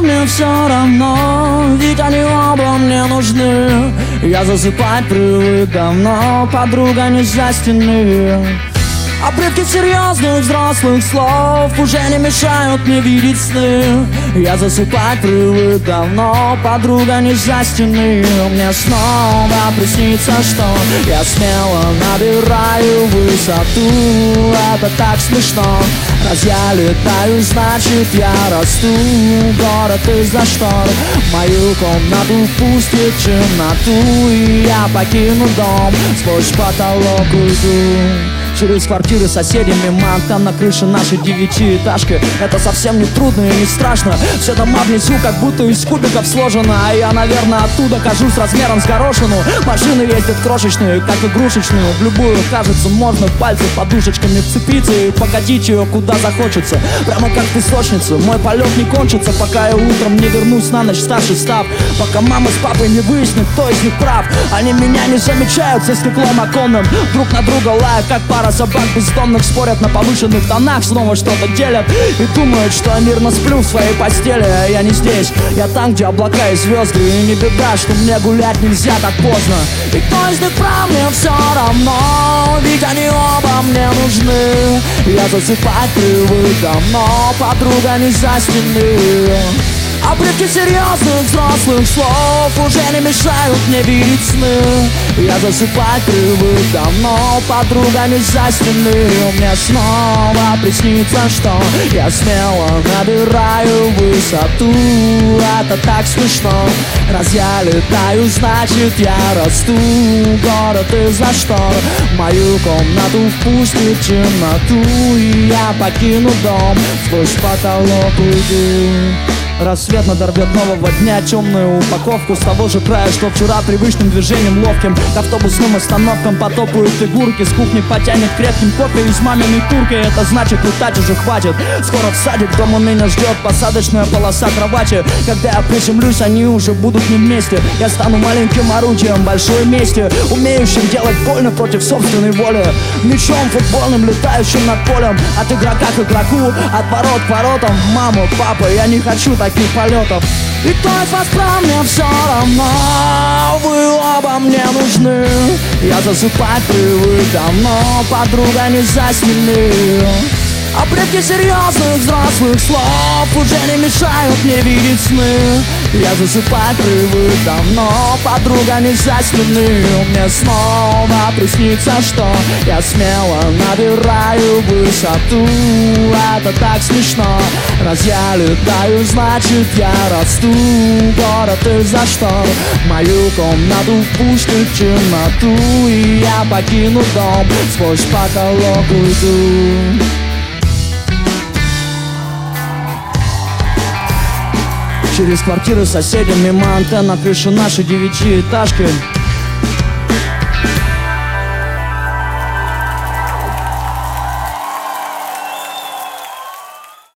мне все равно, ведь они оба мне нужны. Я засыпать привык давно, подруга не за стены. Обрывки серьезных взрослых слов уже не мешают мне видеть сны. Я засыпать привык давно, подруга не за стены. Мне снова приснится, что я смело набираю высоту. Это так смешно. Раз я летаю, значит я расту. Город из-за штор, мою комнату впустит темноту. И я покину дом, сквозь потолок уйду. Через квартиры соседей, мимо антенн на крыше нашей девятиэтажки. Это совсем не трудно и не страшно. Все дома внизу как будто из кубиков сложено. А я, наверное, оттуда кажусь размером с горошину. Машины ездят крошечные, как игрушечные. В любую, кажется, можно в пальцы подушечками вцепиться и покатить ее куда захочется. Прямо как в песочнице. Мой полет не кончится, пока я утром не вернусь на ночь старший став. Пока мама с папой не выяснит, кто из них прав. Они меня не замечают за стеклом оконным. Друг на друга лают, как пара собак бездомных, спорят на повышенных тонах, снова что-то делят и думают, что я мирно сплю в своей постели. А я не здесь, я там, где облака и звезды. И не беда, что мне гулять нельзя так поздно. И кто из них прав, мне все равно, ведь они оба мне нужны. Я засыпать привык давно, подруга не за стены. Обрывки серьезных взрослых слов уже не мешают мне видеть сны. Я засыпать привык давно, подруга не за стены. Мне снова приснится, что я смело набираю высоту. Это так смешно. Раз я летаю, значит я расту. Город из-за штор, мою комнату впустит темноту. И я покину дом, сквозь потолок уйду. Рассвет надорвет нового дня темную упаковку с того же края, что вчера привычным движением ловким к автобусным остановкам потопают фигурки. С кухни потянет крепким кофе из маминой турки. Это значит, летать уже хватит. Скоро в садик, дома меня ждет посадочная полоса кровати. Когда я приземлюсь, они уже будут не вместе. Я стану маленьким орудием большой мести, умеющим делать больно против собственной воли. Мячом футбольным, летающим над полем. От игрока к игроку, от ворот к воротам. Мама, папа, я не хочу таких полетов. И кто из вас прав, мне все равно, вы оба мне нужны. Я засыпать привык давно, подруга не за стены. Обрывки серьезных взрослых слов уже не мешают мне видеть сны. Я засыпать привык давно, подруга не за стены. Мне снова приснится, что я смело набираю высоту. Это так смешно. Раз я летаю, значит я расту. Город из-за штор, мою комнату впустит темноту. И я покину дом, сквозь потолок уйду. Через квартиры соседей, мимо антенн на крыше нашей девятиэтажки.